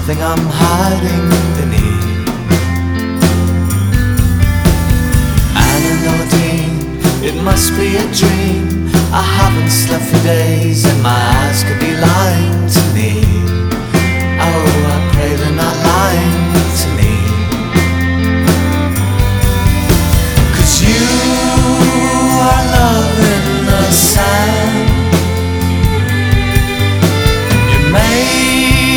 something I'm hiding beneath. Anna Nordine, it must be a dream. I haven't slept for days and my eyes could be lying to me.